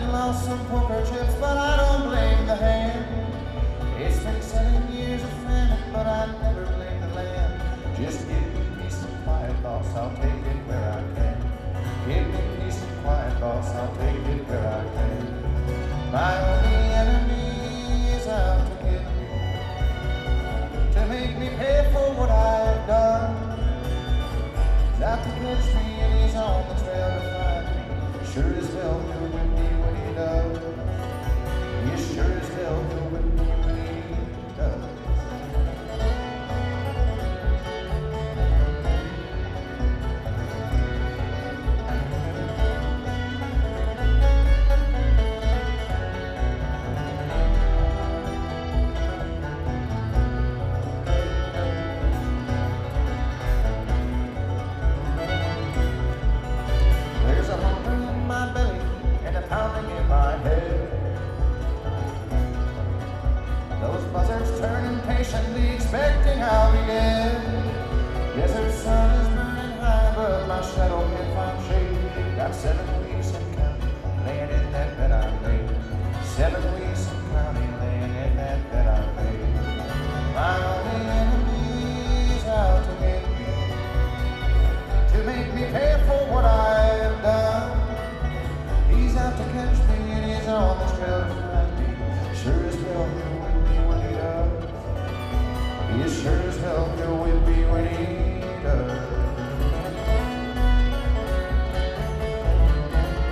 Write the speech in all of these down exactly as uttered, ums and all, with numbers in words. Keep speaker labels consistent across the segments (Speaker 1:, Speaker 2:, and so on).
Speaker 1: lost some poker chips, but I don't blame the hand. It's been seven years of famine, but I never blame the land. Just give me peace and quiet, boss, I'll take it where I can. Give me peace and quiet, boss, I'll take it where I can. My only enemy is out to get me, to make me pay for what I've done. He's out to catch me and he's on the trail to find me. Sure as hell he'll whip me when he does. Yes, sure as hell he'll whip me when he does. There's a hunger in my belly and a pounding in my head. Those buzzards turn impatiently, expecting I'll be dead. Desert sun is burning high, but my shadow can't find shade. Got seven weeks and counting, laying in that bed I made. Seven weeks and counting, laying in that bed I made. My only enemy's out to get me, to make me pay for what I've done. He's out to catch me and he's on the trail to find me. Sure as hell he'll whip me when he does. Yes, sure as hell he'll whip me when he does.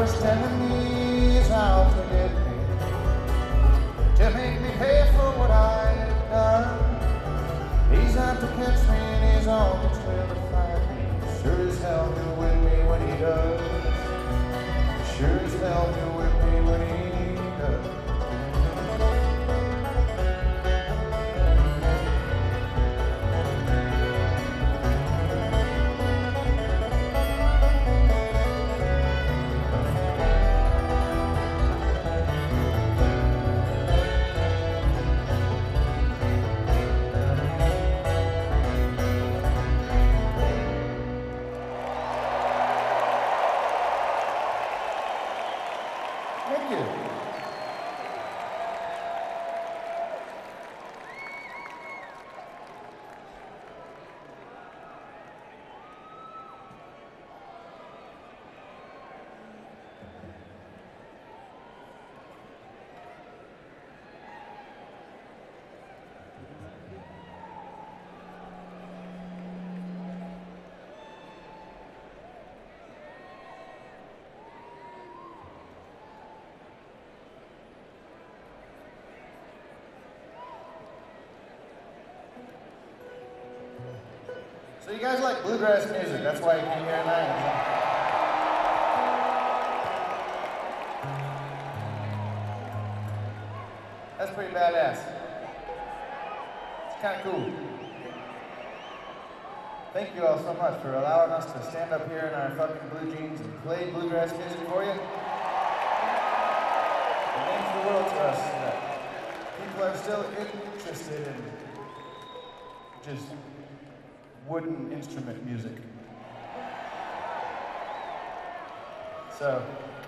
Speaker 1: worst enemy is out to get me, to make me pay for what I've done. He's out to catch me and he's on the trail to find me. Sure as hell he'll whip me when he does. Sure as hell he'll whip me when he does. Thank you. So you guys like bluegrass music, that's why you came here tonight. That's pretty badass. It's kind of cool. Thank you all so much for allowing us to stand up here in our fucking blue jeans and play bluegrass music for you. It means the world to us that people are still interested in just wooden instrument music. So,